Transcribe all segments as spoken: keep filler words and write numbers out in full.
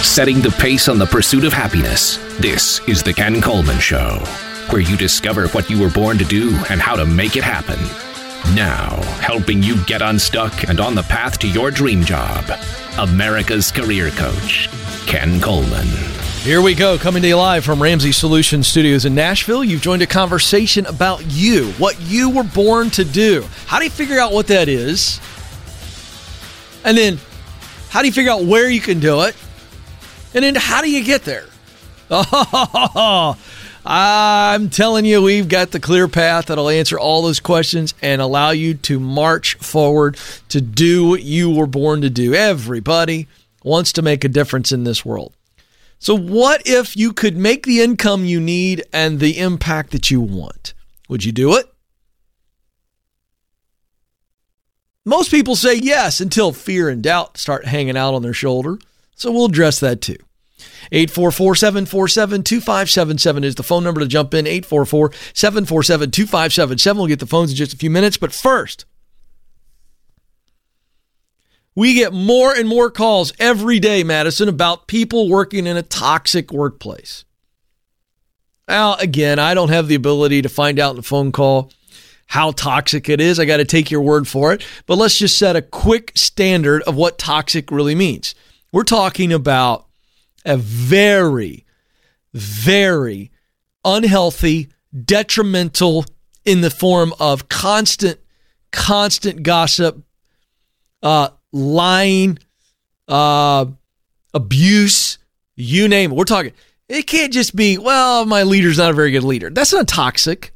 setting the pace on the pursuit of happiness. This is The Ken Coleman Show, where you discover what you were born to do and how to make it happen. Now, helping you get unstuck and on the path to your dream job, America's career coach, Ken Coleman. Here we go, coming to you live from Ramsey Solutions Studios in Nashville. You've joined a conversation about you, what you were born to do. How do you figure out what that is? And then, how do you figure out where you can do it? And then, how do you get there? Oh, I'm telling you, we've got the clear path that'll answer all those questions and allow you to march forward to do what you were born to do. Everybody wants to make a difference in this world. So what if you could make the income you need and the impact that you want? Would you do it? Most people say yes until fear and doubt start hanging out on their shoulder. So we'll address that too. eight four four, seven four seven, two five seven seven is the phone number to jump in. eight four four, seven four seven, two five seven seven. We'll get the phones in just a few minutes. But first, we get more and more calls every day, Madison, about people working in a toxic workplace. Now, again, I don't have the ability to find out in a phone call how toxic it is. I got to take your word for it. But let's just set a quick standard of what toxic really means. We're talking about a very, very unhealthy, detrimental in the form of constant, constant gossip, uh, lying, uh, abuse, you name it. We're talking, it can't just be, well, my leader's not a very good leader. That's not toxic.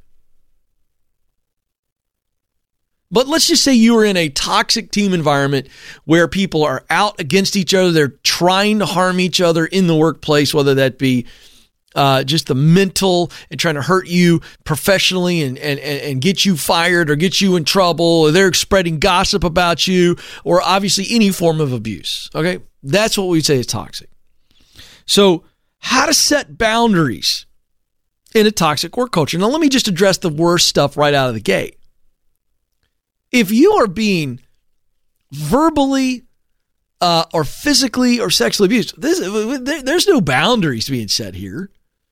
But let's just say you are in a toxic team environment where people are out against each other. They're trying to harm each other in the workplace, whether that be uh, just the mental and trying to hurt you professionally and, and, and get you fired or get you in trouble, or they're spreading gossip about you, or obviously any form of abuse. Okay, that's what we say is toxic. So how to set boundaries in a toxic work culture. Now, let me just address the worst stuff right out of the gate. If you are being verbally uh, or physically or sexually abused, this, there, there's no boundaries being set here.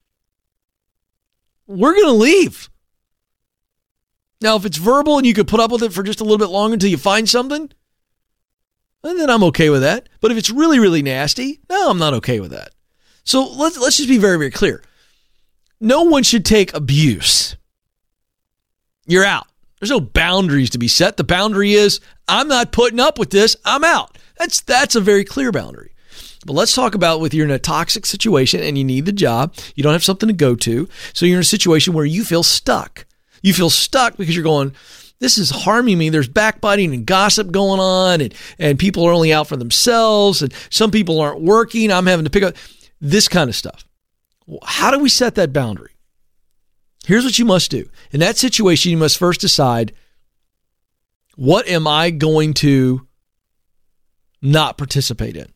We're going to leave. Now, if it's verbal and you could put up with it for just a little bit longer until you find something, then I'm okay with that. But if it's really, really nasty, no, I'm not okay with that. So let's let's just be very, very clear. No one should take abuse. You're out. There's no boundaries to be set. The boundary is, I'm not putting up with this. I'm out. That's that's a very clear boundary. But let's talk about with you're in a toxic situation and you need the job. You don't have something to go to. So you're in a situation where you feel stuck. You feel stuck because you're going, this is harming me. There's backbiting and gossip going on, and, and people are only out for themselves, and some people aren't working. I'm having to pick up this kind of stuff. How do we set that boundary? Here's what you must do. In that situation, you must first decide, what am I going to not participate in?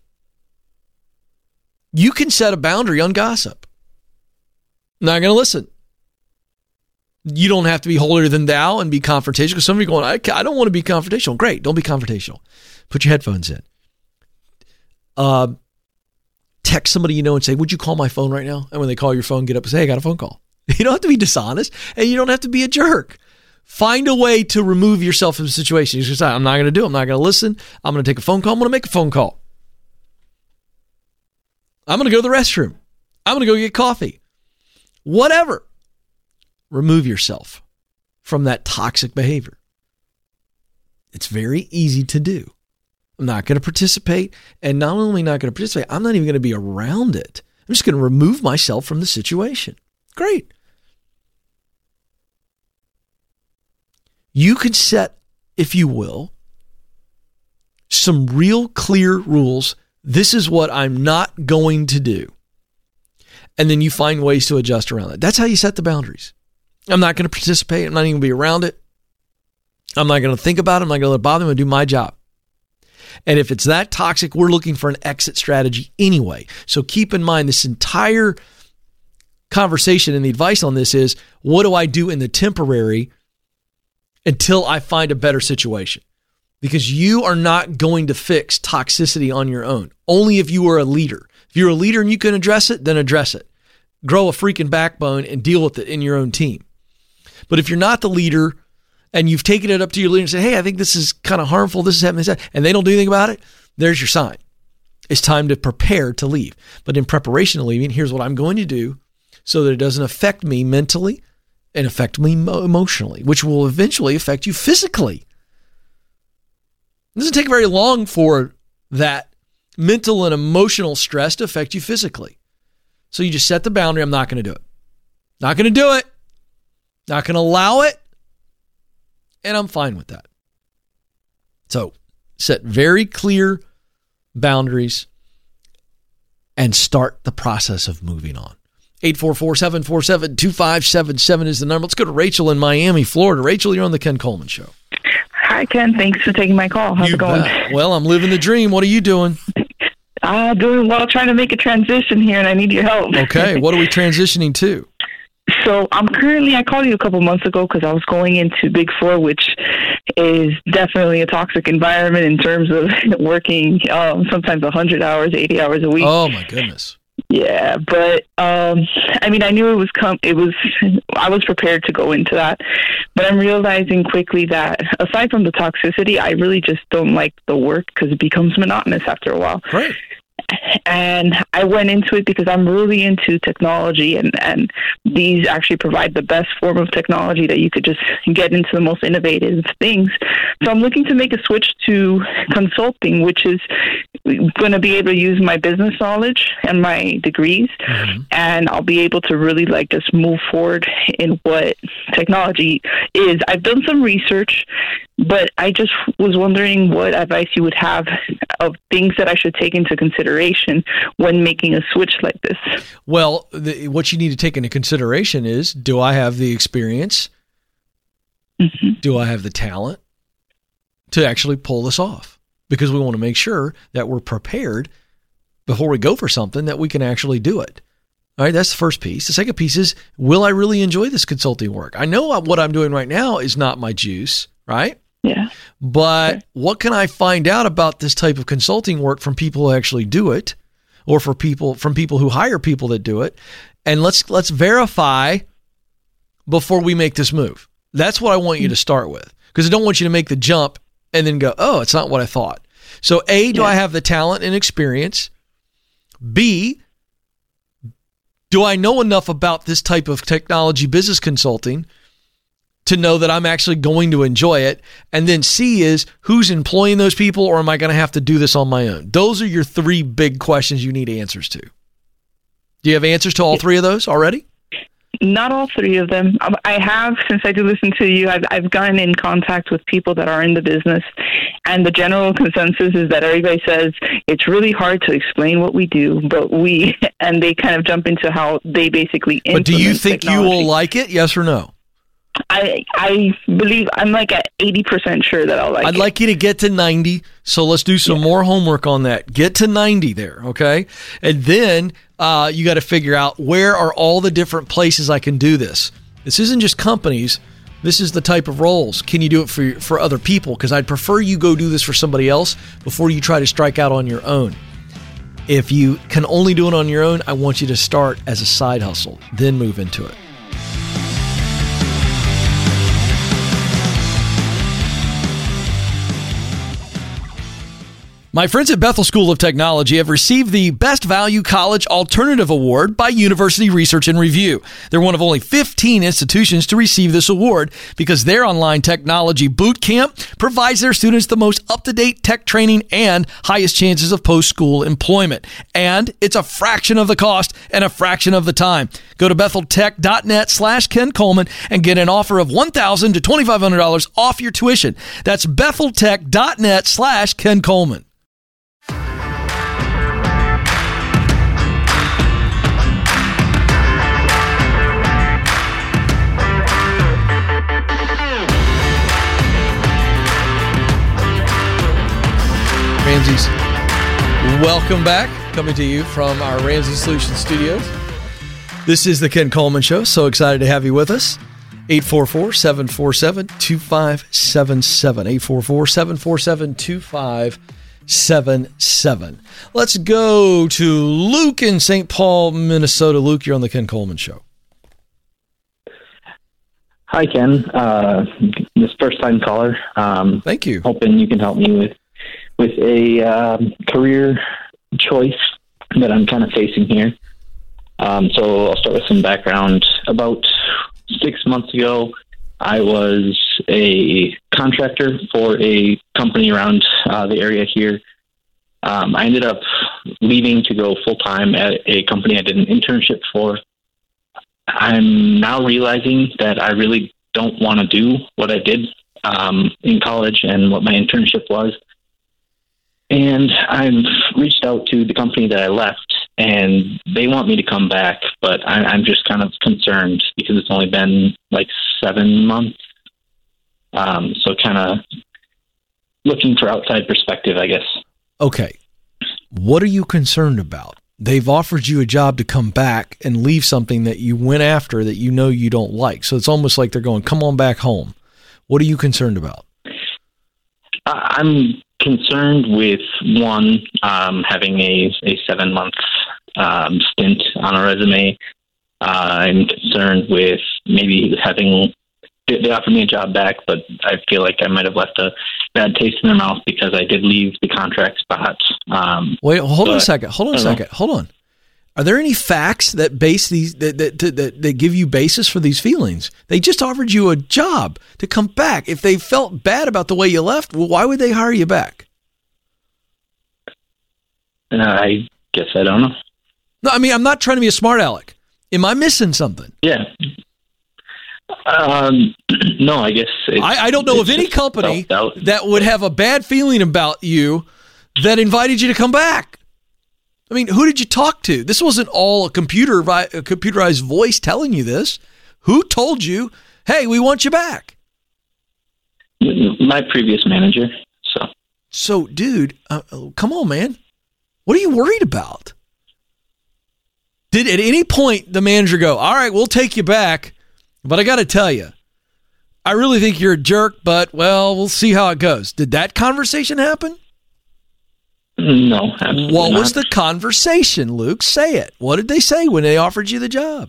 You can set a boundary on gossip. I'm not going to listen. You don't have to be holier than thou and be confrontational, because some of you are going, I, I don't want to be confrontational. Great, don't be confrontational. Put your headphones in. Uh, text somebody you know and say, would you call my phone right now? And when they call your phone, get up and say, hey, I got a phone call. You don't have to be dishonest, and you don't have to be a jerk. Find a way to remove yourself from the situation. You just say, I'm not going to do it. I'm not going to listen. I'm going to take a phone call. I'm going to make a phone call. I'm going to go to the restroom. I'm going to go get coffee. Whatever. Remove yourself from that toxic behavior. It's very easy to do. I'm not going to participate, and not only not going to participate, I'm not even going to be around it. I'm just going to remove myself from the situation. Great. You can set, if you will, some real clear rules. This is what I'm not going to do. And then you find ways to adjust around it. That's how you set the boundaries. I'm not going to participate. I'm not even going to be around it. I'm not going to think about it. I'm not going to let it bother me. I'm going to do my job. And if it's that toxic, we're looking for an exit strategy anyway. So keep in mind, this entire conversation and the advice on this is, what do I do in the temporary until I find a better situation? Because you are not going to fix toxicity on your own. Only if you are a leader. If you're a leader and you can address it, then address it. Grow a freaking backbone and deal with it in your own team. But if you're not the leader and you've taken it up to your leader and said, hey, I think this is kind of harmful, this is happening, and they don't do anything about it, there's your sign. It's time to prepare to leave. But in preparation to leaving, here's what I'm going to do so that it doesn't affect me mentally and affect me emotionally, which will eventually affect you physically. It doesn't take very long for that mental and emotional stress to affect you physically. So you just set the boundary. I'm not going to do it. Not going to do it. Not going to allow it. And I'm fine with that. So set very clear boundaries and start the process of moving on. eight four four, seven four seven, two five seven seven is the number. Let's go to Rachel in Miami, Florida. Rachel, you're on the Ken Coleman Show. Hi, Ken. Thanks for taking my call. How's you it going? Bet. Well, I'm living the dream. What are you doing? Uh, doing well, trying to make a transition here, and I need your help. Okay. What are we transitioning to? So I'm currently, I called you a couple months ago because I was going into Big Four, which is definitely a toxic environment in terms of working um, sometimes one hundred hours, eighty hours a week. Oh, my goodness. Yeah, but um, I mean, I knew it was com- it was. I was prepared to go into that, but I'm realizing quickly that aside from the toxicity, I really just don't like the work because it becomes monotonous after a while. Right. And I went into it because I'm really into technology, and, and these actually provide the best form of technology that you could just get into the most innovative things. So I'm looking to make a switch to consulting, which is going to be able to use my business knowledge and my degrees, mm-hmm. and I'll be able to really like just move forward in what technology is. I've done some research, but I just was wondering what advice you would have of things that I should take into consideration when making a switch like this. Well, the, what you need to take into consideration is, do I have the experience? Mm-hmm. Do I have the talent to actually pull this off? Because we want to make sure that we're prepared before we go for something that we can actually do it. All right, that's the first piece. The second piece is, will I really enjoy this consulting work? I know what I'm doing right now is not my juice, right? Yeah. But okay. What can I find out about this type of consulting work from people who actually do it, or for people from people who hire people that do it? And let's let's verify before we make this move. That's what I want you to start with, because I don't want you to make the jump and then go, oh, it's not what I thought. So A, do yeah. I have the talent and experience? B, do I know enough about this type of technology business consulting to know that I'm actually going to enjoy it? And then C is, who's employing those people, or am I going to have to do this on my own? Those are your three big questions you need answers to. Do you have answers to all three of those already? Not all three of them. I have, since I do listen to you, I've, I've gotten in contact with people that are in the business, and the general consensus is that everybody says it's really hard to explain what we do, but we, and they kind of jump into how they basically implement But do you think technology. You will like it, yes or no? I I believe I'm like at eighty percent sure that I'll like I'd it. like you to get to ninety, so let's do some yeah. more homework on that. Get to ninety there, okay? And then uh, you got to figure out, where are all the different places I can do this? This isn't just companies. This is the type of roles. Can you do it for for other people? Because I'd prefer you go do this for somebody else before you try to strike out on your own. If you can only do it on your own, I want you to start as a side hustle, then move into it. My friends at Bethel School of Technology have received the Best Value College Alternative Award by University Research and Review. They're one of only fifteen institutions to receive this award because their online technology boot camp provides their students the most up-to-date tech training and highest chances of post-school employment. And it's a fraction of the cost and a fraction of the time. Go to betheltech.net slash Ken Coleman and get an offer of one thousand dollars to twenty-five hundred dollars off your tuition. That's betheltech.net slash Ken Coleman. Ramsey's, welcome back. Coming to you from our Ramsey Solutions studios. This is the Ken Coleman Show. So excited to have you with us. eight four four, seven four seven, two five seven seven. eight four four, seven four seven, two five seven seven. Let's go to Luke in Saint Paul, Minnesota. Luke, you're on the Ken Coleman Show. Hi, Ken. Uh, this first-time caller. Um, Thank you. Hoping you can help me with with a um, career choice that I'm kind of facing here. Um, so I'll start with some background. About six months ago, I was a contractor for a company around uh, the area here. Um, I ended up leaving to go full-time at a company I did an internship for. I'm now realizing that I really don't want to do what I did um, in college and what my internship was. And I've reached out to the company that I left, and they want me to come back, but I, I'm just kind of concerned because it's only been like seven months. Um, so kind of looking for outside perspective, I guess. Okay. What are you concerned about? They've offered you a job to come back and leave something that you went after that you know you don't like. So it's almost like they're going, come on back home. What are you concerned about? I'm concerned with, one, um, having a, a seven-month um, stint on a resume. Uh, I'm concerned with maybe having – they offered me a job back, but I feel like I might have left a bad taste in their mouth because I did leave the contract spot. Um, Wait, hold but, on a second. Hold on a second. Know. Hold on. Are there any facts that base these that that, that that give you basis for these feelings? They just offered you a job to come back. If they felt bad about the way you left, well, why would they hire you back? Uh, I guess I don't know. No, I mean, I'm not trying to be a smart aleck. Am I missing something? Yeah. Um, no, I guess I, I don't know of any company that would have a bad feeling about you that invited you to come back. I mean, who did you talk to? This wasn't all a computer a computerized voice telling you this. Who told you, hey, we want you back? My previous manager. So, so dude, uh, come on, man. What are you worried about? Did at any point the manager go, all right, we'll take you back, but I got to tell you, I really think you're a jerk, but, well, we'll see how it goes. Did that conversation happen? No, absolutely What not. was the conversation, Luke? Say it. What did they say when they offered you the job?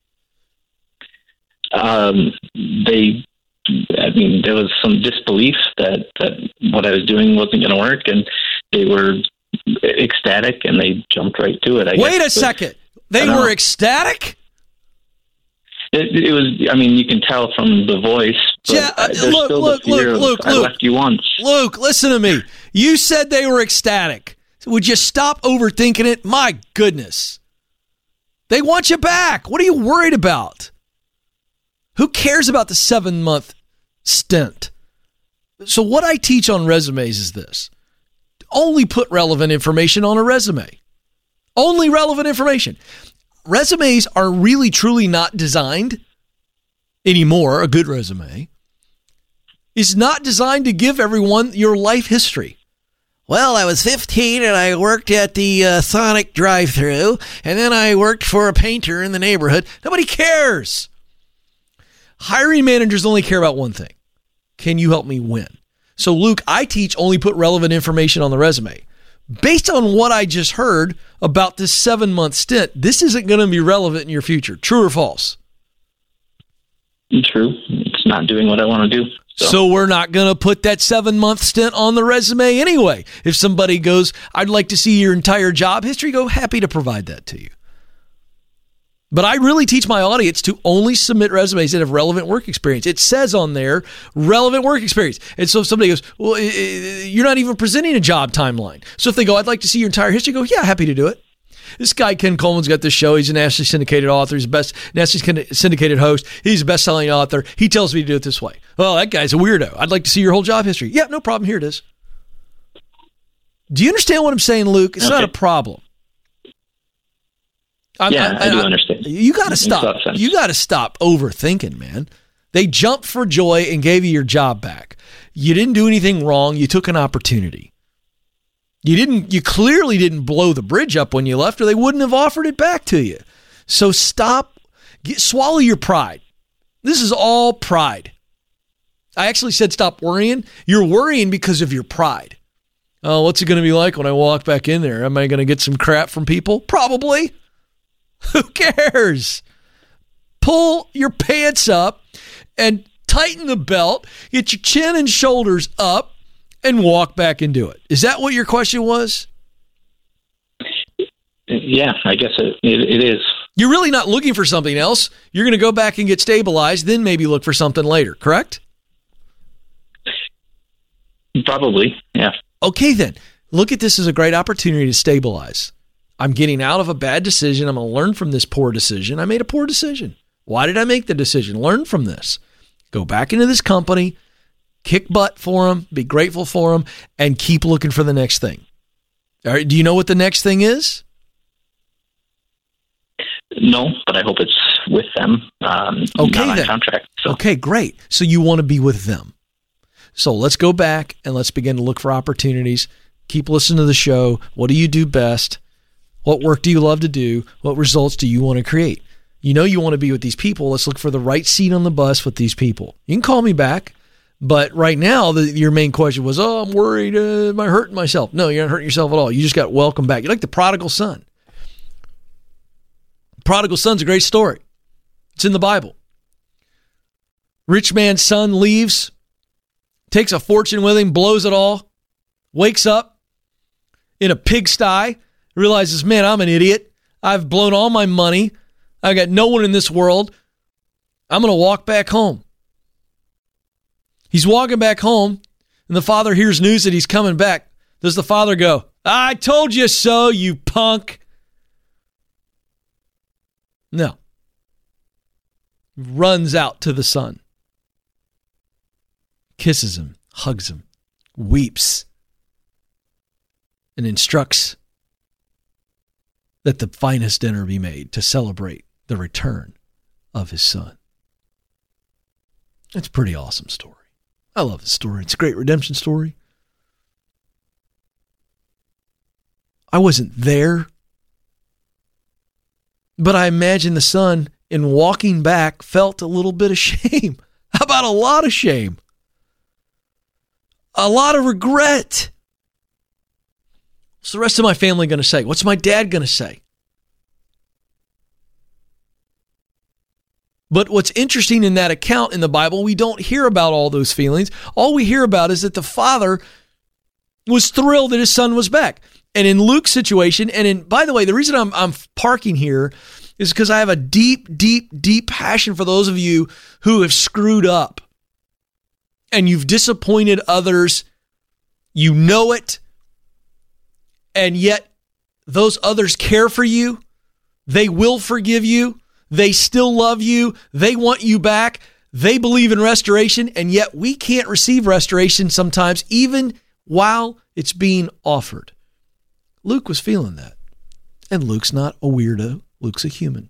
Um, they, I mean, there was some disbelief that, that what I was doing wasn't going to work, and they were ecstatic, and they jumped right to it. I Wait guess. a second. They were ecstatic? It, it was, I mean, you can tell from the voice. But yeah, uh, there's look, still look, the fear look, of, Luke, I Luke. left you once. Luke, listen to me. You said they were ecstatic. Would you stop overthinking it? My goodness. They want you back. What are you worried about? Who cares about the seven-month stint? So what I teach on resumes is this. Only put relevant information on a resume. Only relevant information. Resumes are really, truly not designed anymore. A good resume is not designed to give everyone your life history. Well, I was fifteen and I worked at the uh, Sonic drive-thru, and then I worked for a painter in the neighborhood. Nobody cares. Hiring managers only care about one thing. Can you help me win? So, Luke, I teach only put relevant information on the resume. Based on what I just heard about this seven-month stint, this isn't going to be relevant in your future. True or false? True. It's not doing what I want to do. So, so we're not going to put that seven-month stint on the resume anyway. If somebody goes, I'd like to see your entire job history, go, happy to provide that to you. But I really teach my audience to only submit resumes that have relevant work experience. It says on there, relevant work experience. And so if somebody goes, well, you're not even presenting a job timeline. So if they go, I'd like to see your entire history, go, yeah, happy to do it. This guy, Ken Coleman's got this show. He's a nationally syndicated author. He's a best nationally syndicated host. He's a best-selling author. He tells me to do it this way. Well, that guy's a weirdo. I'd like to see your whole job history. Yeah, no problem. Here it is. Do you understand what I'm saying, Luke? It's okay. Not a problem. I'm, yeah, I, I, I do I, understand. You got to stop. You got to stop overthinking, man. They jumped for joy and gave you your job back. You didn't do anything wrong. You took an opportunity. You didn't. You clearly didn't blow the bridge up when you left, or they wouldn't have offered it back to you. So stop. Get, swallow your pride. This is all pride. I actually said stop worrying. You're worrying because of your pride. Oh, what's it going to be like when I walk back in there? Am I going to get some crap from people? Probably. Who cares? Pull your pants up and tighten the belt, get your chin and shoulders up, and walk back into it. Is that what your question was? Yeah, I guess it, it, it is. You're really not looking for something else. You're going to go back and get stabilized, then maybe look for something later, correct? Probably, yeah. Okay, then. Look at this as a great opportunity to stabilize. I'm getting out of a bad decision. I'm going to learn from this poor decision. I made a poor decision. Why did I make the decision? Learn from this. Go back into this company, kick butt for them, be grateful for them, and keep looking for the next thing. All right, do you know what the next thing is? No, but I hope it's with them. Um, okay, not then. Contract. So. Okay, great. So you want to be with them. So let's go back and let's begin to look for opportunities. Keep listening to the show. What do you do best? What work do you love to do? What results do you want to create? You know you want to be with these people. Let's look for the right seat on the bus with these people. You can call me back, but right now the, your main question was, oh, I'm worried. Uh, am I hurting myself? No, you're not hurting yourself at all. You just got welcomed back. You're like the prodigal son. Prodigal son's a great story. It's in the Bible. Rich man's son leaves, takes a fortune with him, blows it all, wakes up in a pigsty, realizes, man, I'm an idiot. I've blown all my money. I got no one in this world. I'm going to walk back home. He's walking back home, and the father hears news that he's coming back. Does the father go, I told you so, you punk? No. Runs out to the son. Kisses him, hugs him, weeps, and instructs that the finest dinner be made to celebrate the return of his son. It's a pretty awesome story. I love this story. It's a great redemption story. I wasn't there, but I imagine the son, in walking back, felt a little bit of shame. How about a lot of shame? A lot of regret. What's the rest of my family going to say? What's my dad going to say? But what's interesting in that account in the Bible, we don't hear about all those feelings. All we hear about is that the father was thrilled that his son was back. And in Luke's situation, and in, by the way, the reason I'm, I'm parking here is because I have a deep, deep, deep passion for those of you who have screwed up and you've disappointed others. You know it, and yet those others care for you. They will forgive you. They still love you. They want you back. They believe in restoration, and yet we can't receive restoration sometimes, even while it's being offered. Luke was feeling that. And Luke's not a weirdo. Luke's a human.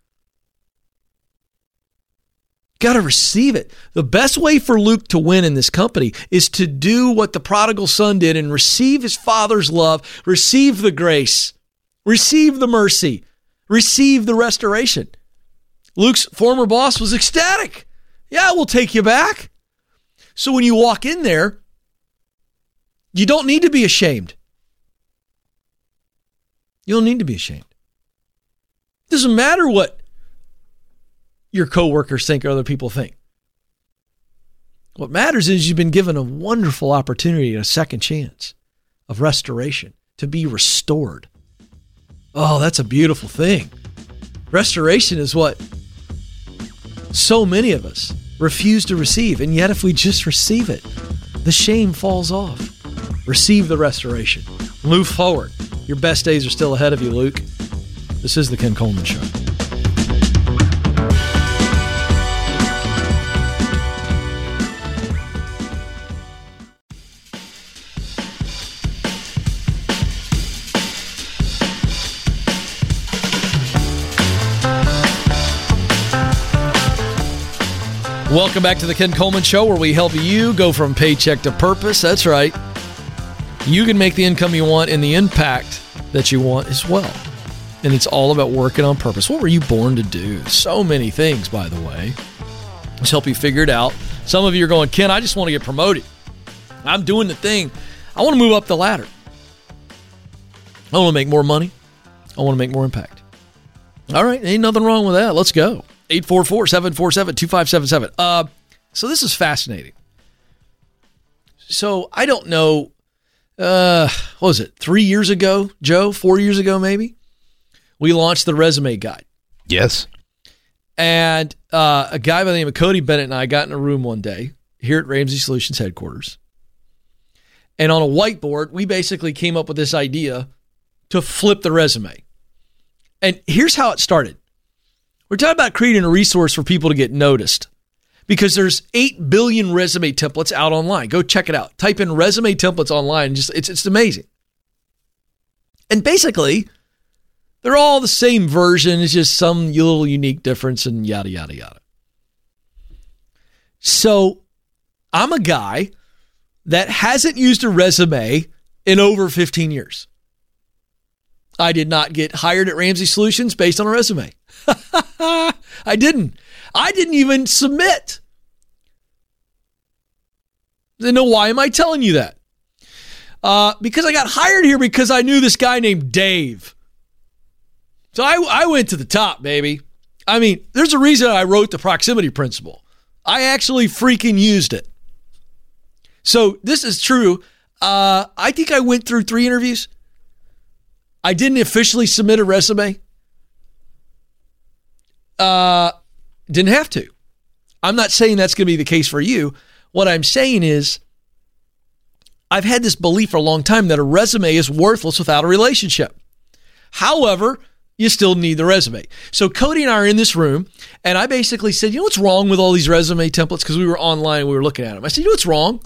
Got to receive it. The best way for Luke to win in this company is to do what the prodigal son did and receive his father's love, receive the grace, receive the mercy, receive the restoration. Luke's former boss was ecstatic. Yeah, we'll take you back. So when you walk in there, you don't need to be ashamed. You don't need to be ashamed. It doesn't matter what your coworkers think or other people think. What matters is you've been given a wonderful opportunity, a second chance of restoration, to be restored. Oh, that's a beautiful thing. Restoration is what so many of us refuse to receive. And yet if we just receive it, the shame falls off. Receive the restoration. Move forward. Your best days are still ahead of you, Luke. This is the Ken Coleman Show. Welcome back to the Ken Coleman Show, where we help you go from paycheck to purpose. That's right. You can make the income you want and the impact that you want as well. And it's all about working on purpose. What were you born to do? So many things, by the way. Let's help you figure it out. Some of you are going, Ken, I just want to get promoted. I'm doing the thing. I want to move up the ladder. I want to make more money. I want to make more impact. All right, ain't nothing wrong with that. Let's go. eight four four, seven four seven, two five seven seven. Uh, so this is fascinating. So I don't know, uh, what was it, three years ago, Joe? Four years ago, maybe? We launched the resume guide. Yes. And uh, a guy by the name of Cody Bennett and I got in a room one day here at Ramsey Solutions headquarters. And on a whiteboard, we basically came up with this idea to flip the resume. And here's how it started. We're talking about creating a resource for people to get noticed because there's eight billion resume templates out online. Go check it out. Type in resume templates online. And just it's, it's amazing. And basically, they're all the same version. It's just some little unique difference and yada, yada, yada. So I'm a guy that hasn't used a resume in over fifteen years. I did not get hired at Ramsey Solutions based on a resume. I didn't. I didn't even submit. Then know why am I telling you that? Uh, because I got hired here because I knew this guy named Dave. So I, I went to the top, baby. I mean, there's a reason I wrote the proximity principle. I actually freaking used it. So this is true. Uh, I think I went through three interviews. I didn't officially submit a resume. Uh, didn't have to. I'm not saying that's going to be the case for you. What I'm saying is I've had this belief for a long time that a resume is worthless without a relationship. However, you still need the resume. So Cody and I are in this room, and I basically said, you know what's wrong with all these resume templates? Because we were online and we were looking at them. I said, you know what's wrong?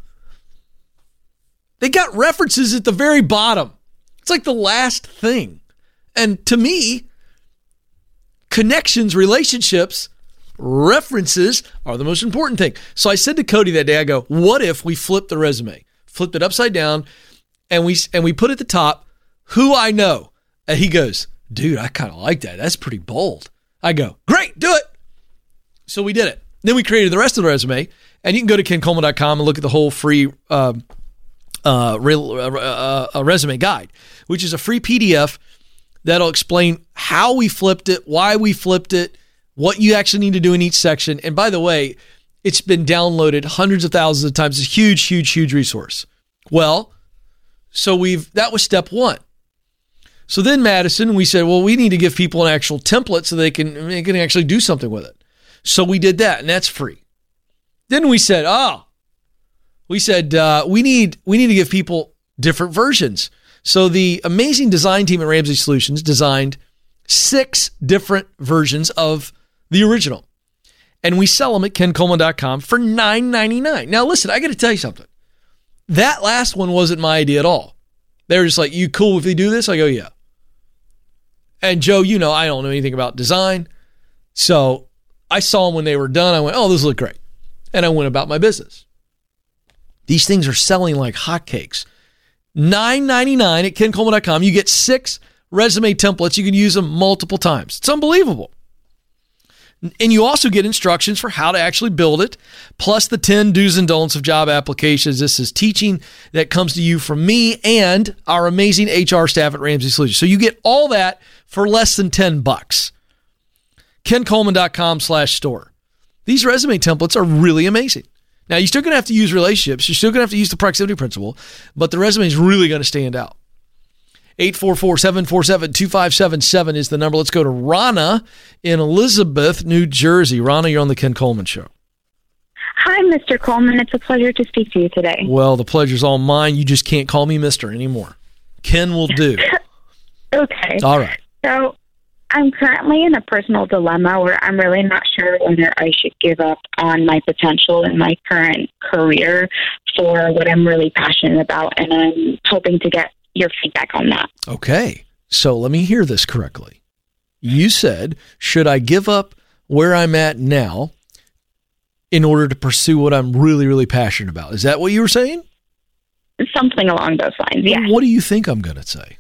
They got references at the very bottom. It's like the last thing. And to me, connections, relationships, references are the most important thing. So I said to Cody that day, I go, what if we flipped the resume, flipped it upside down, and we and we put at the top, who I know? And he goes, dude, I kind of like that. That's pretty bold. I go, great, do it. So we did it. Then we created the rest of the resume, and you can go to ken coleman dot com and look at the whole free uh, uh, real, uh, uh, uh, resume guide, which is a free P D F that'll explain how we flipped it, why we flipped it, what you actually need to do in each section. And by the way, it's been downloaded hundreds of thousands of times. It's a huge, huge, huge resource. Well, so we've that was step one. So then Madison, we said, well, we need to give people an actual template so they can, they can actually do something with it. So we did that, and that's free. Then we said, oh, we said uh, we need we need to give people different versions. So the amazing design team at Ramsey Solutions designed six different versions of the original. And we sell them at ken coleman dot com for nine ninety-nine. Now, listen, I got to tell you something. That last one wasn't my idea at all. They were just like, you cool if we do this? I go, yeah. And Joe, you know, I don't know anything about design. So I saw them when they were done. I went, oh, this look great. And I went about my business. These things are selling like hotcakes. nine ninety-nine at ken coleman dot com. You get six resume templates. You can use them multiple times. It's unbelievable. And you also get instructions for how to actually build it, plus the ten do's and don'ts of job applications. This is teaching that comes to you from me and our amazing H R staff at Ramsey Solutions. So you get all that for less than ten bucks. ken coleman dot com slash store. These resume templates are really amazing. Now, you're still going to have to use relationships. You're still going to have to use the proximity principle, but the resume is really going to stand out. eight four four, seven four seven, two five seven seven is the number. Let's go to Rana in Elizabeth, New Jersey. Rana, you're on the Ken Coleman Show. Hi, Mister Coleman. It's a pleasure to speak to you today. Well, the pleasure's all mine. You just can't call me Mister anymore. Ken will do. Okay. All right. So I'm currently in a personal dilemma where I'm really not sure whether I should give up on my potential in my current career for what I'm really passionate about, and I'm hoping to get your feedback on that. Okay. So let me hear this correctly. You said, should I give up where I'm at now in order to pursue what I'm really, really passionate about? Is that what you were saying? Something along those lines, yeah. What do you think I'm going to say?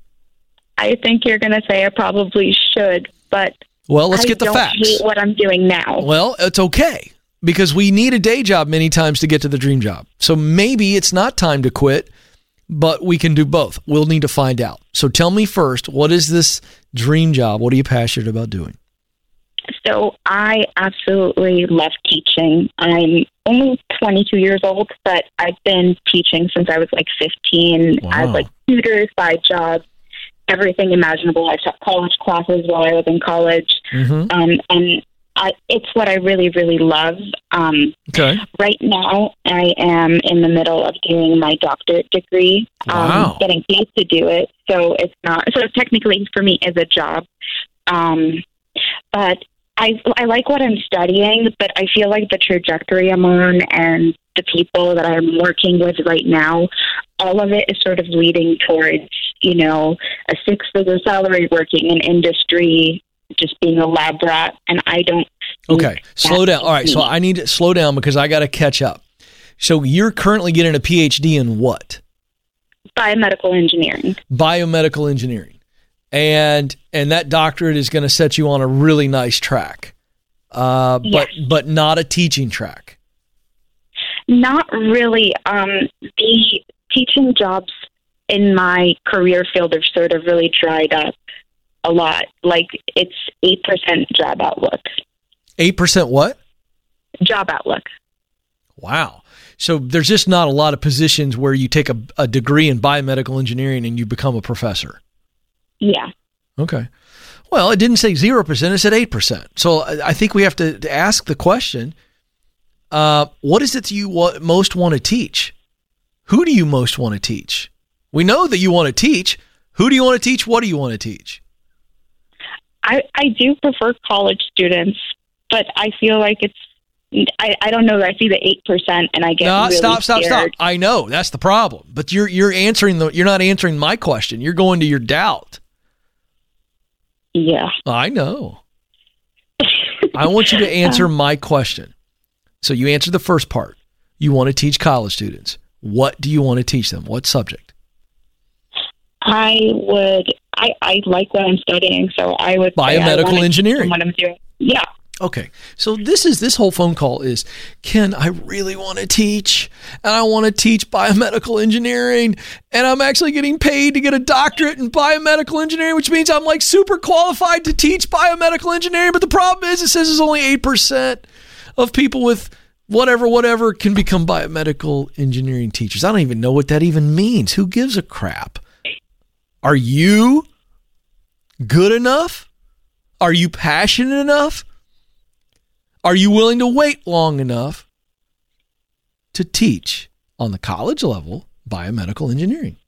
I think you're going to say I probably should, but well, let's I get the don't facts. hate what I'm doing now. Well, it's okay because we need a day job many times to get to the dream job. So maybe it's not time to quit. but we can do both. We'll need to find out. So tell me first, what is this dream job? What are you passionate about doing? So I absolutely love teaching. I'm only twenty-two years old, but I've been teaching since I was like fifteen. Wow. As like tutors, side jobs, everything imaginable. I taught college classes while I was in college. Mm-hmm. Um, and I, it's what I really, really love. Um, okay. Right now, I am in the middle of doing my doctorate degree, Wow. um, getting paid to do it. So it's not, so technically for me is a job. Um, but I, I like what I'm studying, but I feel like the trajectory I'm on and the people that I'm working with right now, all of it is sort of leading towards, you know, a six-figure salary, working in industry, just being a lab rat, and I don't. Okay, slow down. All right, so I need to slow down because I got to catch up. So you're currently getting a P H D in what? Biomedical engineering. Biomedical engineering. And and that doctorate is going to set you on a really nice track, uh, but Yes. but not a teaching track. Not really. Um, the teaching jobs in my career field have sort of really dried up a lot. Like it's eight percent job outlook. eight percent what? Job outlook. Wow. So there's just not a lot of positions where you take a, a degree in biomedical engineering and you become a professor. Yeah. Okay. Well, it didn't say zero percent. It said eight percent. So I I think we have to, to ask the question, uh, what is it that you wa- most want to teach? Who do you most want to teach? We know that you want to teach. Who do you want to teach? What do you want to teach? I, I do prefer college students, but I feel like it's, I, I don't know. I see the eight percent and I get No, really stop, stop, scared. stop. I know that's the problem, but you're you're answering the you're not answering my question. You're going to your doubt. Yeah. I know. I want you to answer my question. So you answer the first part. You want to teach college students. What do you want to teach them? What subject? I would, I, I like what I'm studying, so I would say I Biomedical wanna teach engineering. them what I'm doing. Yeah. Okay. So this is this whole phone call is, Ken, I really want to teach, and I want to teach biomedical engineering, and I'm actually getting paid to get a doctorate in biomedical engineering, which means I'm like super qualified to teach biomedical engineering. But the problem is it says it's only eight percent of people with whatever, whatever can become biomedical engineering teachers. I don't even know what that even means. Who gives a crap? Are you good enough? Are you passionate enough? Are you willing to wait long enough to teach on the college level biomedical engineering?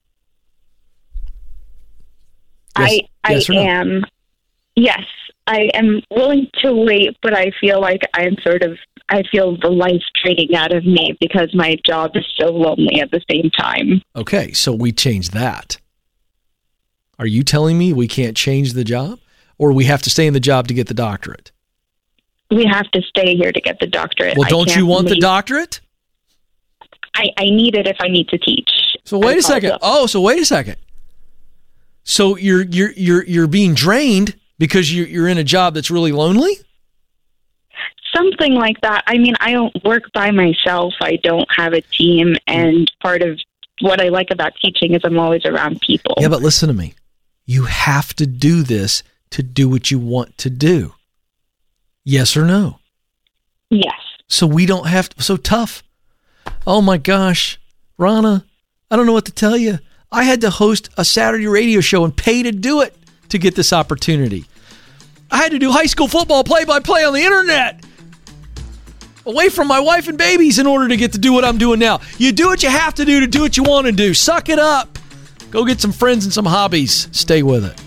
Yes, I, I yes or no? am, yes, I am willing to wait, but I feel like I'm sort of, I feel the life draining out of me because my job is so lonely at the same time. Okay, so we change that. Are you telling me we can't change the job, or we have to stay in the job to get the doctorate? We have to stay here to get the doctorate. Well, I don't you can't want the leave. doctorate? I, I need it if I need to teach. So wait I a second. apologize. Oh, so wait a second. So you're you're you're you're being drained because you're you're in a job that's really lonely? Something like that. I mean, I don't work by myself. I don't have a team, and part of what I like about teaching is I'm always around people. Yeah, but listen to me. You have to do this to do what you want to do. Yes or no? Yes. So we don't have to, so tough. Oh my gosh, Rana, I don't know what to tell you. I had to host a Saturday radio show and pay to do it to get this opportunity. I had to do high school football play-by-play on the internet, away from my wife and babies, in order to get to do what I'm doing now. You do what you have to do to do what you want to do. Suck it up. Go get some friends and some hobbies. Stay with it.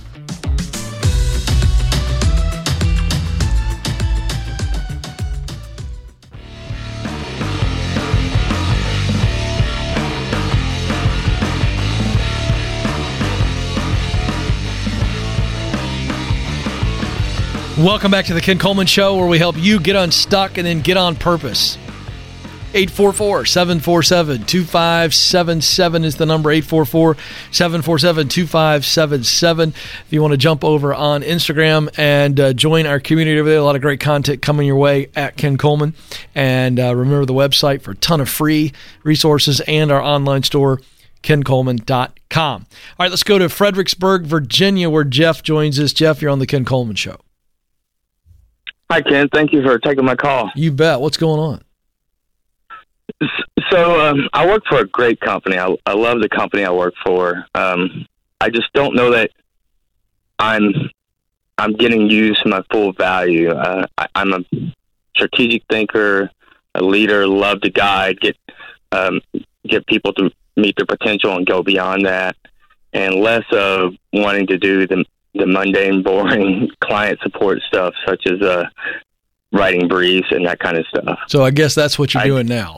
Welcome back to the Ken Coleman Show, where we help you get unstuck and then get on purpose. eight four four, seven four seven, two five seven seven is the number, eight four four, seven four seven, two five seven seven. If you want to jump over on Instagram and uh, join our community over there, a lot of great content coming your way at Ken Coleman. And uh, remember the website for a ton of free resources and our online store, ken coleman dot com. All right, let's go to Fredericksburg, Virginia, where Jeff joins us. Jeff, you're on the Ken Coleman Show. Hi, Ken. Thank you for taking my call. You bet. What's going on? So um, I work for a great company. I, I love the company I work for. Um, I just don't know that I'm I'm getting used to my full value. Uh, I, I'm a strategic thinker, a leader, love to guide, get um, get people to meet their potential and go beyond that, and less of wanting to do the the mundane, boring client support stuff, such as uh, writing briefs and that kind of stuff. So I guess that's what you're I, doing now.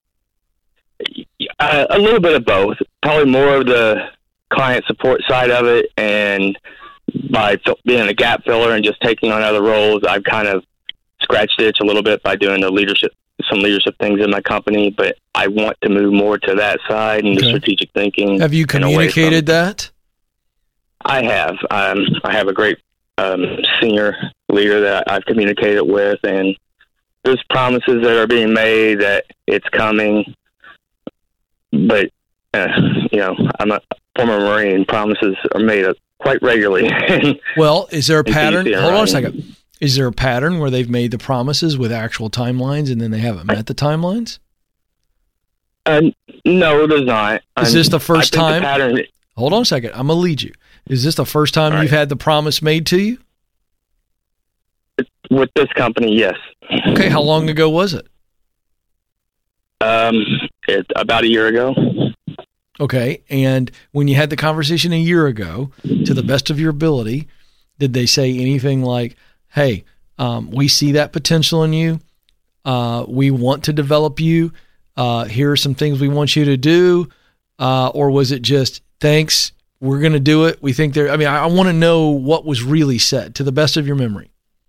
Uh, a little bit of both. Probably more of the client support side of it, and by being a gap filler and just taking on other roles, I've kind of scratched the itch a little bit by doing the leadership, some leadership things in my company. But I want to move more to that side and okay. the strategic thinking. Have you communicated that? I have. Um, I have a great um, senior leader that I've communicated with, and there's promises that are being made that it's coming. But, uh, you know, I'm a former Marine. Promises are made quite regularly. Well, is there a pattern? Hold on a second. Is there a pattern where they've made the promises with actual timelines and then they haven't met the timelines? Uh, no, there's not. Is I'm, this the first time? The pattern, Hold on a second. I'm going to lead you. Is this the first time right. you've had the promise made to you? With this company, yes. Okay. How long ago was it? Um, it, about a year ago. Okay. And when you had the conversation a year ago, to the best of your ability, did they say anything like, hey, um, we see that potential in you. Uh, we want to develop you. Uh, here are some things we want you to do. Uh, or was it just, thanks, we're going to do it. We think there, I mean, I, I want to know what was really said to the best of your memory.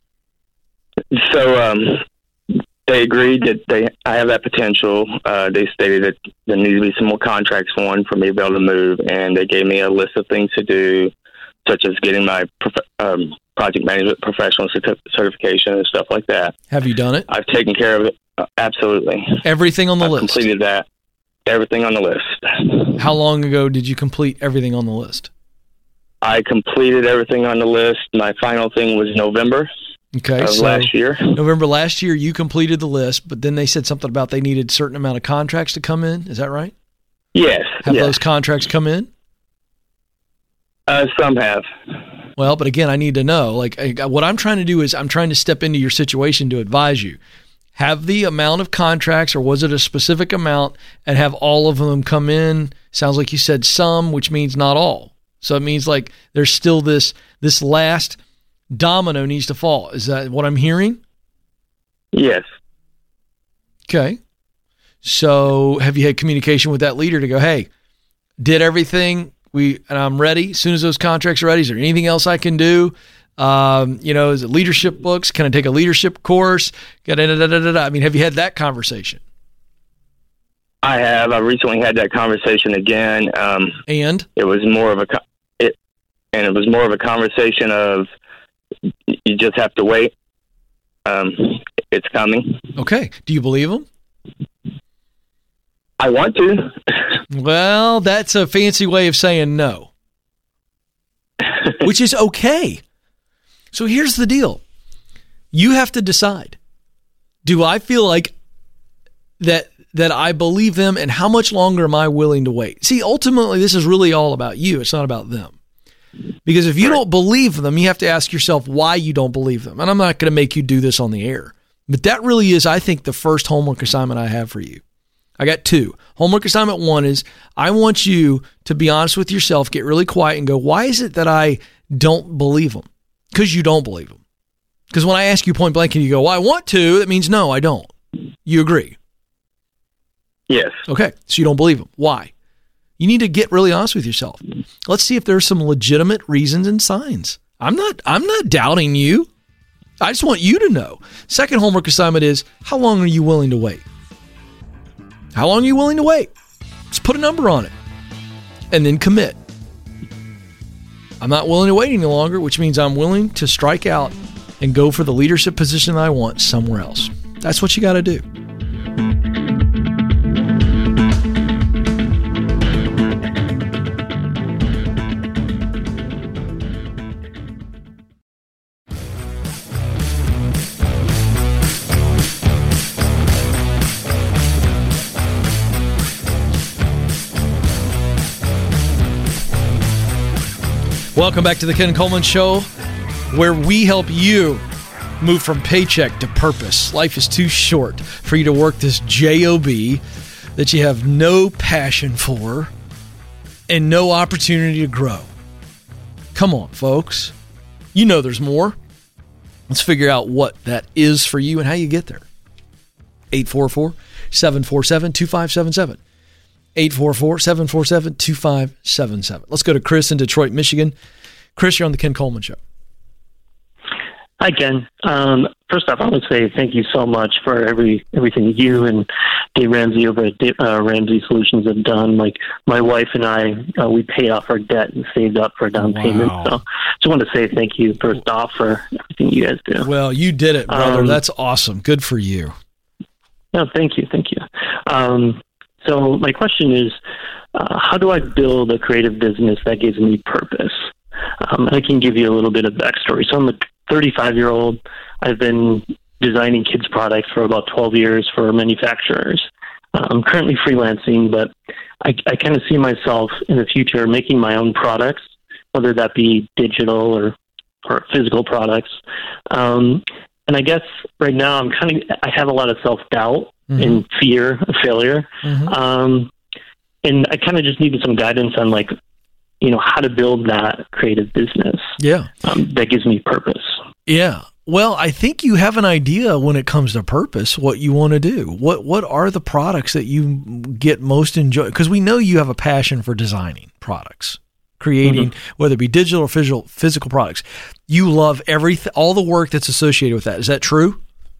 So, um, they agreed that they, I have that potential. Uh, they stated that there needs to be some more contracts on for me to be able to move. And they gave me a list of things to do, such as getting my prof- um, project management professional certi- certification and stuff like that. Have you done it? I've taken care of it. Uh, absolutely. Everything on the I've list? Completed that. Everything on the list. How long ago did you complete everything on the list? I completed everything on the list. My final thing was November okay, of so last year. November last year, you completed the list, but then they said something about they needed a certain amount of contracts to come in. Is that right? Yes. Have yes. those contracts come in? Uh, some have. Well, but again, I need to know. Like, I, what I'm trying to do is I'm trying to step into your situation to advise you. Have the amount of contracts, or was it a specific amount, and have all of them come in? Sounds like you said some, which means not all. So it means like there's still this this last domino needs to fall. Is that what I'm hearing? Yes. Okay. So have you had communication with that leader to go, hey, did everything, we and I'm ready. As soon as those contracts are ready, is there anything else I can do? Um, you know, is it leadership books? Can I take a leadership course? Da, da, da, da, da, da. I mean, have you had that conversation? I have. I recently had that conversation again. Um, and it was more of a it, and it was more of a conversation of you just have to wait. Um, it's coming. Okay. Do you believe them? I want to. Well, that's a fancy way of saying no, which is okay. So here's the deal. You have to decide. Do I feel like that that I believe them, and how much longer am I willing to wait? See, ultimately, this is really all about you. It's not about them. Because if you don't believe them, you have to ask yourself why you don't believe them. And I'm not going to make you do this on the air. But that really is, I think, the first homework assignment I have for you. I got two. Homework assignment one is I want you to be honest with yourself, get really quiet and go, why is it that I don't believe them? Because you don't believe them. Because when I ask you point blank and you go, well, I want to, that means no, I don't. You agree? Yes. Okay, so you don't believe them. Why? You need to get really honest with yourself. Let's see if there's some legitimate reasons and signs. I'm not I'm not doubting you. I just want you to know. Second homework assignment is, how long are you willing to wait? How long are you willing to wait? Just put a number on it and then commit. I'm not willing to wait any longer, which means I'm willing to strike out and go for the leadership position I want somewhere else. That's what you got to do. Welcome back to the Ken Coleman Show, where we help you move from paycheck to purpose. Life is too short for you to work this job that you have no passion for and no opportunity to grow. Come on, folks. You know there's more. Let's figure out what that is for you and how you get there. eight four four, seven four seven, two five seven seven. eight four four, seven four seven, two five seven seven. Let's go to Chris in Detroit, Michigan. Chris, you're on the Ken Coleman Show. Hi, Ken. Um, first off, I want to say thank you so much for every everything you and Dave Ramsey over at uh, Ramsey Solutions have done. Like, my wife and I, uh, we paid off our debt and saved up for a down Wow. payment. So just want to say thank you first off for everything you guys do. Well, you did it, brother. Um, That's awesome. Good for you. No, thank you. Thank you. Um, so my question is, uh, how do I build a creative business that gives me purpose? Um, I can give you a little bit of backstory. So I'm a thirty-five-year-old. I've been designing kids' products for about twelve years for manufacturers. Uh, I'm currently freelancing, but I, I kind of see myself in the future making my own products, whether that be digital or, or physical products. Um, and I guess right now I'm kind of, I have a lot of self-doubt mm-hmm. and fear of failure. Mm-hmm. Um, and I kind of just needed some guidance on, like, you know, how to build that creative business. Yeah. Um, that gives me purpose. Yeah. Well, I think you have an idea when it comes to purpose, what you want to do. What what are the products that you get most enjoy? Because we know you have a passion for designing products, creating, mm-hmm. whether it be digital or physical, physical products. You love everything, all the work that's associated with that. Is that true?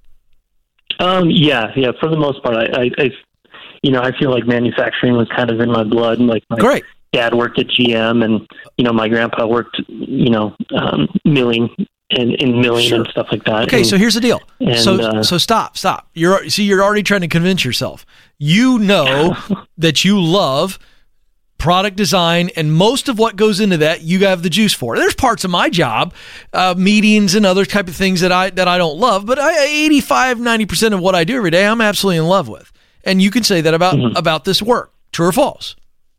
Um, yeah, yeah. For the most part, I, I, I, you know, I feel like manufacturing was kind of in my blood. Like, my Great. dad worked at G M, and you know, my grandpa worked, you know, um, milling and in milling sure. and stuff like that. Okay, and, so here's the deal. And, so, uh, so stop, stop. You're see, you're already trying to convince yourself. You know that you love product design, and most of what goes into that, you have the juice for. There's parts of my job, uh, meetings and other type of things that I that I don't love, but I, eighty-five, ninety percent of what I do every day, I'm absolutely in love with. And you can say that about mm-hmm. about this work. True or false?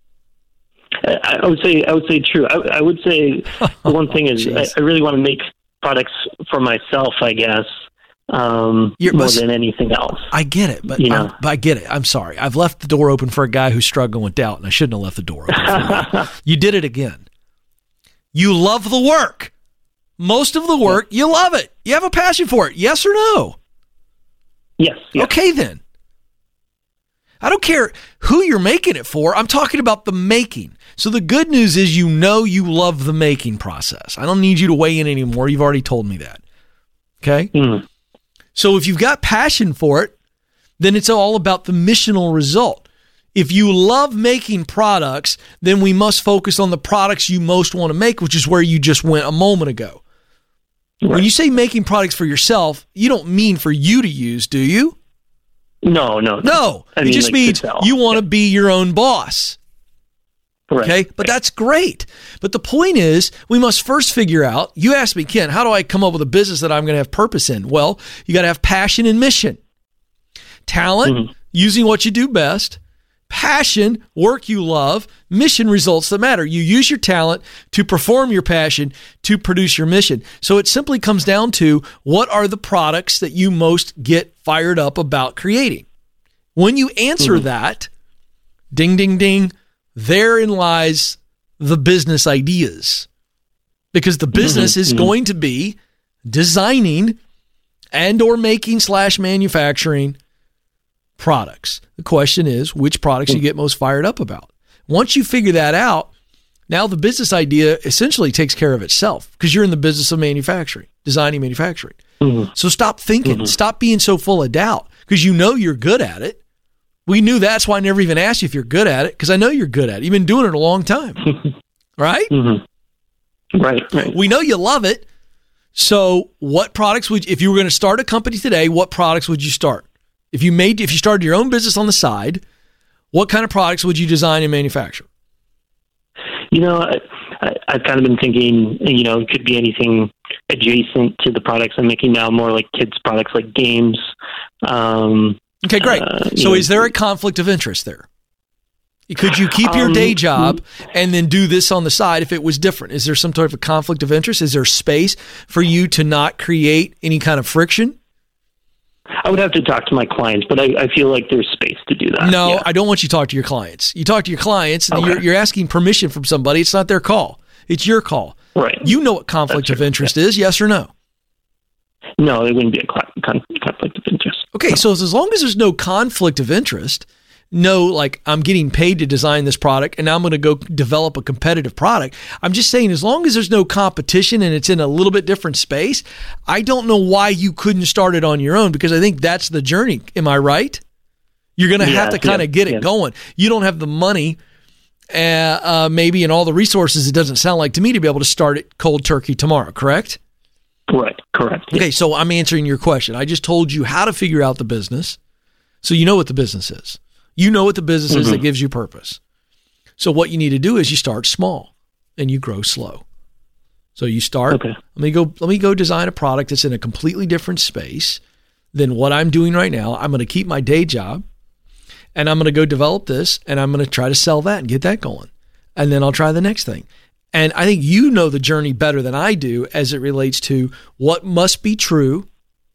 I, I would say I would say true. I, I would say the one thing is I, I really want to make products for myself, I guess, um, You're, more than anything else. I get it, but, you know? but I get it. I'm sorry. I've left the door open for a guy who's struggling with doubt, and I shouldn't have left the door open for you. You did it again. You love the work. Most of the work, yeah. you love it. You have a passion for it. Yes or no? Yes. yes. Okay, then. I don't care who you're making it for. I'm talking about the making. So the good news is you know you love the making process. I don't need you to weigh in anymore. You've already told me that. Okay? Mm. So if you've got passion for it, then it's all about the missional result. If you love making products, then we must focus on the products you most want to make, which is where you just went a moment ago. Right. When you say making products for yourself, you don't mean for you to use, do you? No, no, no. No, I it mean, just like, means you want to yeah. be your own boss. Right. Okay, but that's great. But the point is, we must first figure out, you asked me, Ken, how do I come up with a business that I'm going to have purpose in? Well, you got to have passion and mission. Talent, mm-hmm. using what you do best. Passion, work you love. Mission, results that matter. You use your talent to perform your passion to produce your mission. So it simply comes down to, what are the products that you most get fired up about creating? When you answer mm-hmm. that, ding, ding, ding, therein lies the business ideas. Because the business mm-hmm. is mm-hmm. going to be designing and or making slash manufacturing products. The question is, which products you get most fired up about? Once you figure that out, now the business idea essentially takes care of itself, because you're in the business of manufacturing, designing manufacturing. Mm-hmm. So stop thinking, mm-hmm. stop being so full of doubt, because you know you're good at it. We knew that's why I never even asked you if you're good at it, because I know you're good at it. You've been doing it a long time, right? Mm-hmm. Right, right. We know you love it. So what products would, if you were going to start a company today, what products would you start? If you made, if you started your own business on the side, what kind of products would you design and manufacture? You know, I, I, I've kind of been thinking, you know, it could be anything adjacent to the products I'm making now, more like kids' products, like games. Um, okay, great. Uh, so know, is there a conflict of interest there? Could you keep your Um, day job and then do this on the side if it was different? Is there some sort of a conflict of interest? Is there space for you to not create any kind of friction? I would have to talk to my clients, but I, I feel like there's space to do that. No, yeah. I don't want you to talk to your clients. You talk to your clients, and Okay. you're, you're asking permission from somebody. It's not their call. It's your call. Right. You know what conflict That's of true. interest is, yes or no? No, it wouldn't be a con- con- conflict of interest. Okay, so as long as there's no conflict of interest, no, like I'm getting paid to design this product and now I'm going to go develop a competitive product. I'm just saying, as long as there's no competition and it's in a little bit different space, I don't know why you couldn't start it on your own, because I think that's the journey. Am I right? You're going to Yeah, have to kind of yeah, get it yeah. going. You don't have the money, uh, uh, maybe, and all the resources, it doesn't sound like to me, to be able to start it cold turkey tomorrow, correct? Right, correct. Okay, so I'm answering your question. I just told you how to figure out the business, so you know what the business is. You know what the business is Mm-hmm. that gives you purpose. So what you need to do is you start small and you grow slow. So you start, Okay. let me go, let me go design a product that's in a completely different space than what I'm doing right now. I'm going to keep my day job and I'm going to go develop this and I'm going to try to sell that and get that going. And then I'll try the next thing. And I think you know the journey better than I do as it relates to what must be true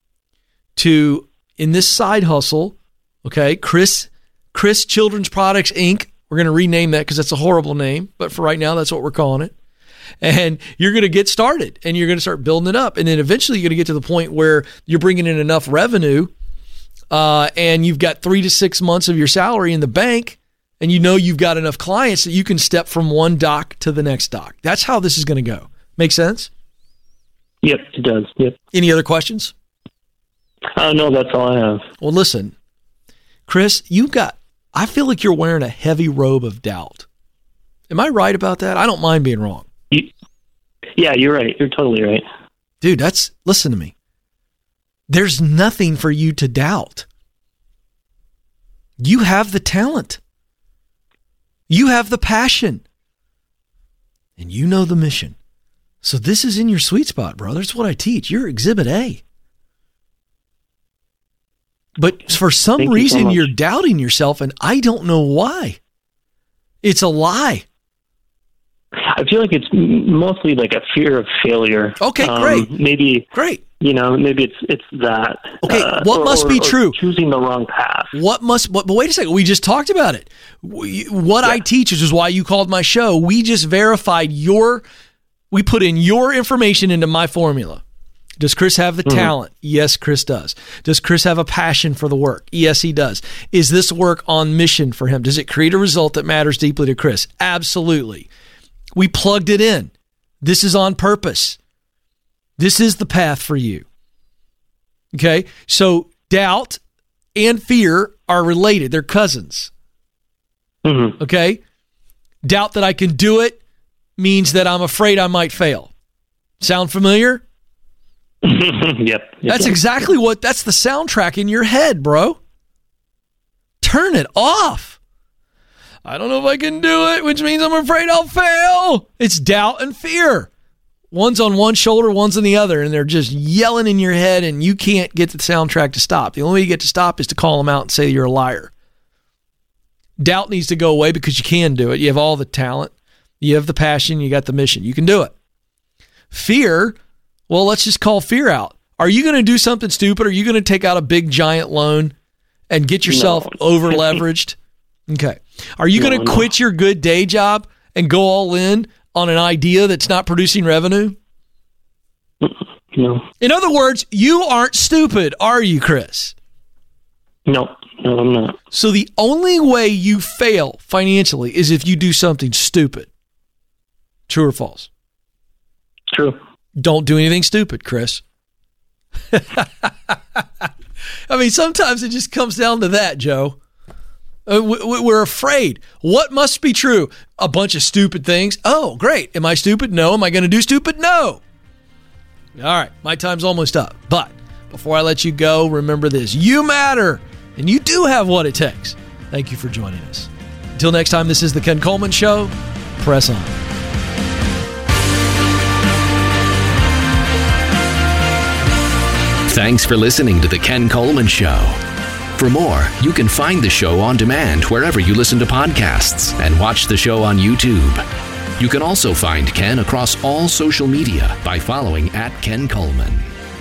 to, in this side hustle, okay, Chris, Chris Children's Products, Incorporated. We're going to rename that because that's a horrible name, but for right now, that's what we're calling it. And you're going to get started and you're going to start building it up. And then eventually you're going to get to the point where you're bringing in enough revenue uh, and you've got three to six months of your salary in the bank and you know you've got enough clients that you can step from one dock to the next dock. That's how this is going to go. Make sense? Yep, it does. Yep. Any other questions? Uh, no, that's all I have. Well, listen, Chris, you've got, I feel like you're wearing a heavy robe of doubt. Am I right about that? I don't mind being wrong. You, yeah, you're right. You're totally right. Dude, that's, listen to me. There's nothing for you to doubt. You have the talent. You have the passion. And you know the mission. So this is in your sweet spot, brother. It's what I teach. You're Exhibit A. But for some Thank you so reason, much. you're doubting yourself, and I don't know why. It's a lie. I feel like it's m- mostly like a fear of failure. Okay, Um, great. Maybe, Great. you know, maybe it's it's that. Okay, uh, what or- must or- be or true? Choosing the wrong path. What must, but, but wait a second. We just talked about it. We, what I Yeah. teach, which is why you called my show, we just verified your, we put in your information into my formula. Does Chris have the talent? Yes, Chris does. Does Chris have a passion for the work? Yes, he does. Is this work on mission for him? Does it create a result that matters deeply to Chris? Absolutely. We plugged it in. This is on purpose. This is the path for you. Okay? So doubt and fear are related. They're cousins. Mm-hmm. Okay? Doubt that I can do it means that I'm afraid I might fail. Sound familiar? yep. yep. That's yep. exactly what, that's the soundtrack in your head, bro. Turn it off. I don't know if I can do it, which means I'm afraid I'll fail. It's doubt and fear. One's on one shoulder, one's on the other, and they're just yelling in your head, and you can't get the soundtrack to stop. The only way you get to stop is to call them out and say you're a liar. Doubt needs to go away because you can do it. You have all the talent. You have the passion. You got the mission. You can do it. Fear, well, let's just call fear out. Are you going to do something stupid? Are you going to take out a big giant loan and get yourself No. over leveraged? Okay. Are you No, going to no. quit your good day job and go all in on an idea that's not producing revenue? No. In other words, you aren't stupid, are you, Chris? No. No, I'm not. So the only way you fail financially is if you do something stupid. True or false? True. Don't do anything stupid, Chris. I mean, sometimes it just comes down to that, Joe. Uh, we- we- We're afraid. What must be true? A bunch of stupid things. Oh, great. Am I stupid? No. Am I going to do stupid? No. All right. My time's almost up. But before I let you go, remember this. You matter, and you do have what it takes. Thank you for joining us. Until next time, this is The Ken Coleman Show. Press on. Thanks for listening to The Ken Coleman Show. For more, you can find the show on demand wherever you listen to podcasts and watch the show on YouTube. You can also find Ken across all social media by following at Ken Coleman.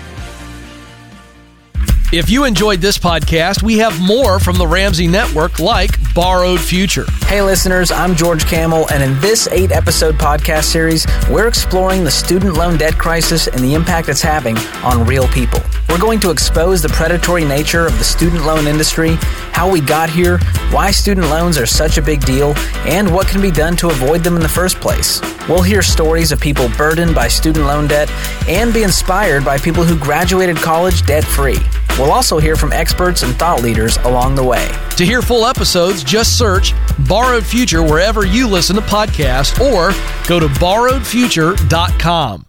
If you enjoyed this podcast, we have more from the Ramsey Network, like Borrowed Future. Hey listeners, I'm George Camel, and in this eight-episode podcast series, we're exploring the student loan debt crisis and the impact it's having on real people. We're going to expose the predatory nature of the student loan industry, how we got here, why student loans are such a big deal, and what can be done to avoid them in the first place. We'll hear stories of people burdened by student loan debt and be inspired by people who graduated college debt-free. We'll also hear from experts and thought leaders along the way. To hear full episodes, just search Borrowed Future wherever you listen to podcasts or go to borrowed future dot com.